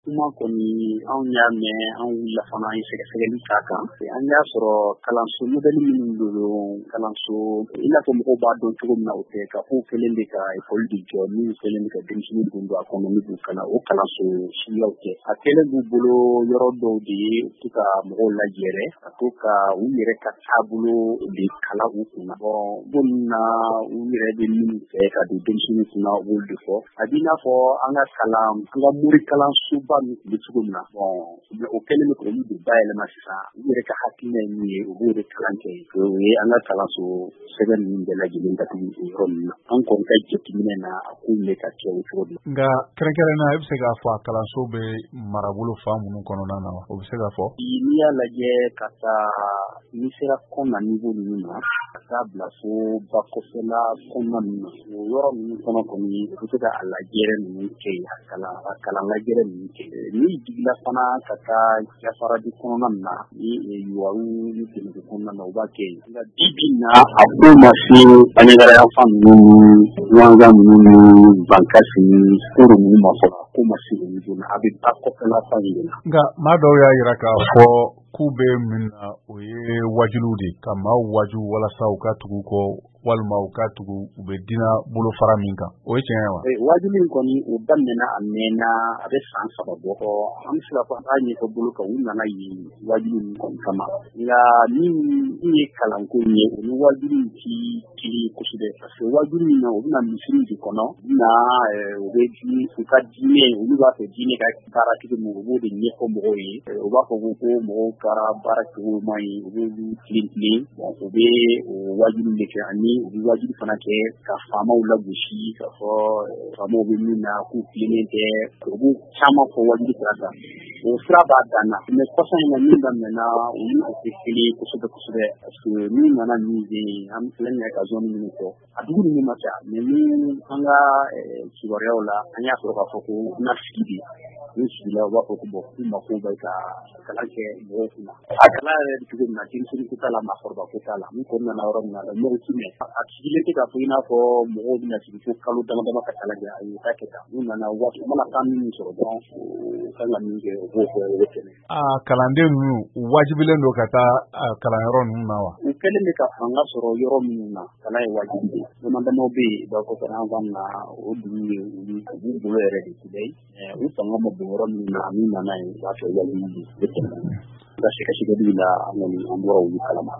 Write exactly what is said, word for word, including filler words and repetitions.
kuma kɔni anw y'a mɛn an wulila fana an ye sɛgɛsɛgɛli k'a kan an y'a sɔrɔ kalanso modèle minnu don kalanso i n'a fɔ mɔgɔw b'a dɔn cogo min na o tɛ k'a fɔ kelen bɛ ka école de jɔ min kelen bɛ ka denmisɛnnin don don a kɔnɔ min b'u kalan o kalanso suguyaw tɛ a kelen b'u bolo yɔrɔ dɔw de ye u to ka mɔgɔw lajɛrɛ ka to ka u yɛrɛ ka taabolo de kalan u kunna bon bon na u yɛrɛ bɛ minnu fɛ ka don denmisɛnnin kunna u b'olu de fɔ a b'i n'a fɔ an ka kalan an ka mori kalansoba min tun bɛ cogo min na bon o kɛlen bɛ k'olu de bayɛlɛma sisan u yɛrɛ ka hakilina ye min ye u b'o de kalan kɛ o ye an ka kalanso sɛbɛn ninnu bɛɛ lajɛlen datugu o yɔrɔ ninnu na an kɔni ka jateminɛ na a ko bɛ ka kɛ o cogo de la. Nka kɛrɛnkɛrɛnnenya i bɛ se k'a fɔ a kalanso bɛ marabolo fan minnu kɔnɔna na wa o bɛ se k'a fɔ. N'i y'a lajɛ ka taa n'i sera kɔn na niveau ninnu na ka taa bila fo ba kɔfɛla kɔnɔna ninnu na o yɔrɔ ninnu kɔnɔ kɔni u bɛ se ka a lajɛrɛ ninnu kɛ yen a kalan a kalan lajɛrɛ ninnu kɛ n'i jigila fana ka taa jafaradi kɔnɔna min na ni yuwaru ni tɛmɛko kɔnɔna na u b'a kɛ yen nka bi bi na a ko ma se bangegaaya fan ninnu wanga ninnu bankasi koro ninnu ma fɔ ko ma se olu joona a bɛ ba kɔfɛla fan de la. Nka maa dɔw y'a jira k'a fɔ k'u bɛ min na o ye wajuliw de ka maaw waju walasa u ka tugu kɔ walima u ka tugu u bɛ dina bolofara min kan o ye tiɲɛ ye wa. Wajuli in kɔni o daminɛna a mɛnna a bɛ san saba bɔ an bɛ se ka fɔ an b'a ɲɛfɔ bolo kan u nana yen wajuli in kɔni kama nka min ye kalanko ye o ni wajuli in ti kelen kosɛbɛ parce que wajuli in na u bɛna misiri de kɔnɔ u bɛna u bɛ u ka diinɛ olu b'a fɛ diinɛ ka baara cogo min u b'o de ɲɛfɔ mɔgɔw ye u b'a fɔ ko mɔgɔw ka baara cogo man ɲi u b'olu tilen tilen u bɛ wajuli de kɛ ani u bɛ wajuli fana kɛ ka faamaw lagosi ka fɔ faamaw bɛ min na k'u tilennen tɛ u b'u caman fɔ wajuli sira kan o sira b'a dan na mais kɔsɔn in na min daminɛna olu o tɛ kelen kosɛbɛ kosɛbɛ parce que min nana min bɛ yen an filɛ nin ye ka zone minnu fɔ a dugu ninnu ma ca mais ni an ka kibaruyaw la an y'a sɔrɔ k'a fɔ ko na sigi de ni sigila u b'a fɔ ko bɔn k'u mako bɛ ka kalan kɛ mɔgɔw kunna a kalan yɛrɛ bɛ cogo min na denmisɛnnin ko t'a la maakɔrɔba ko t'a la min kɔni nana yɔrɔ min na la mɔgɔw ti mɛn a sigilen tɛ k'a fɔ i n'a fɔ mɔgɔw bɛna sigi fo kalo dama dama ka kalan kɛ a ye taa kɛ tan n'u nana waati mana kan min sɔrɔ dɔrɔn u kan ka min kɛ u b'o kɛ o bɛ tɛmɛ. Aa kalanden ninnu u wajibilen don ka taa kalanyɔrɔ ninnu na wa. U kɛlen bɛ ka fanga sɔrɔ yɔrɔ minnu na kalan ye wajibi de dama damaw bɛ yen b'a fɔ fana an ka na o dugu ye u b'u bolo yɛrɛ de today u fanga ma bon yɔrɔ min na min nana ye u b'a fɛ wajibi de u bɛ tɛmɛ. Nka sɛgɛsɛgɛli la an kɔni an bɔra olu kalama.